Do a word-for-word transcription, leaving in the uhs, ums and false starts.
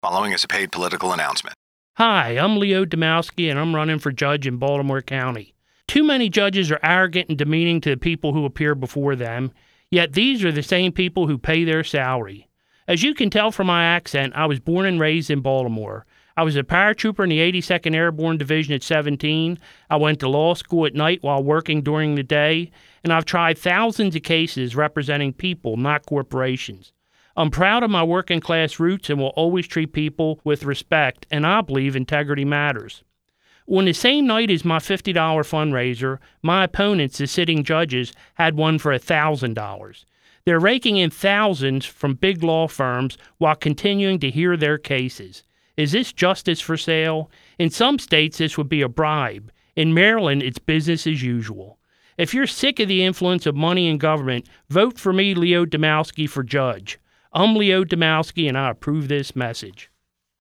Following is a paid political announcement. Hi, I'm Leo Domowski, and I'm running for judge in Baltimore County. Too many judges are arrogant and demeaning to the people who appear before them, yet these are the same people who pay their salary. As you can tell from my accent, I was born and raised in Baltimore. I was a paratrooper in the eighty-second Airborne Division at seventeen. I went to law school at night while working during the day, and I've tried thousands of cases representing people, not corporations. I'm proud of my working class roots and will always treat people with respect, and I believe integrity matters. On the same night as my fifty dollars fundraiser, my opponents, the sitting judges, had one for one thousand dollars. They're raking in thousands from big law firms while continuing to hear their cases. Is this justice for sale? In some states, this would be a bribe. In Maryland, it's business as usual. If you're sick of the influence of money in government, vote for me, Leo Domowski, for judge. I'm Leo Domowski, and I approve this message.